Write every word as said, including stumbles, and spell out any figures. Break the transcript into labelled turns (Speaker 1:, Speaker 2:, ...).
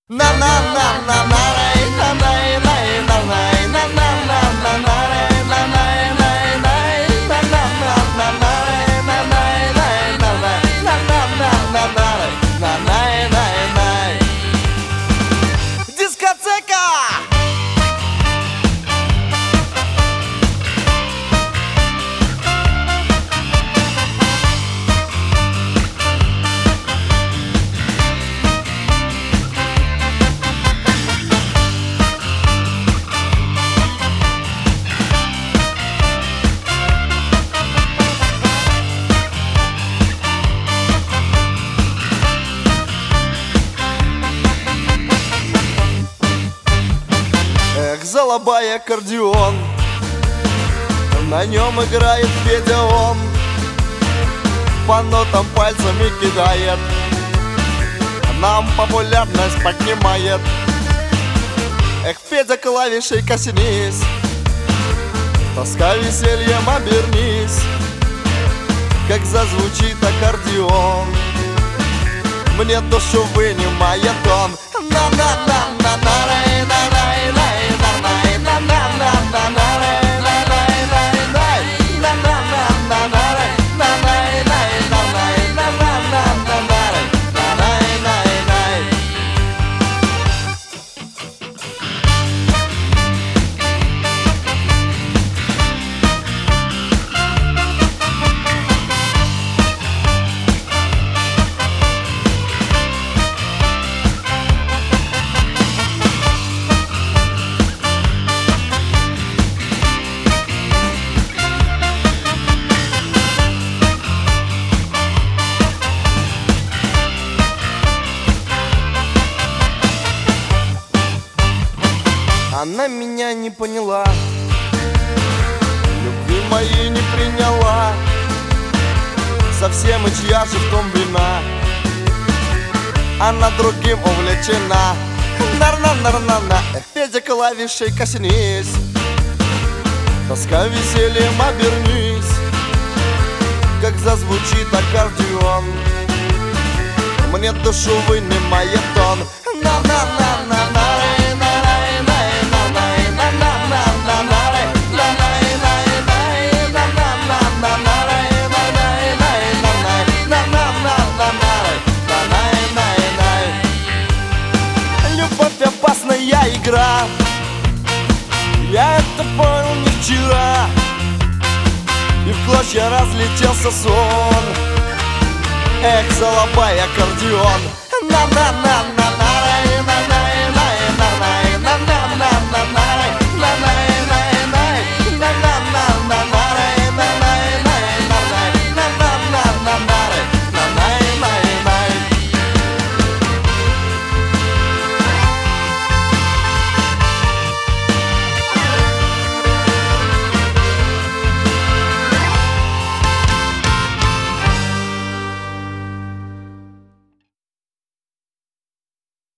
Speaker 1: Na na na na na na na na na na na na na дискотека! Залобай аккордеон, на нем играет Федя, он по нотам пальцами кидает, нам популярность поднимает. Эх, Федя, клавишей коснись, тоска весельем обернись, как зазвучит аккордеон, мне душу вынимает он. Она меня не поняла, любви моей не приняла, совсем и чья же в том вина, она другим увлечена. Нар-на-нар-на-на. Эх, Федя, клавишей коснись, тоска весельем обернись, как зазвучит аккордеон, мне душу вынимает он. На-на-на-на-на. Опасная игра, я это понял не вчера, и в клочья разлетелся сон. Эх, залобай аккордеон, на-на-на-на.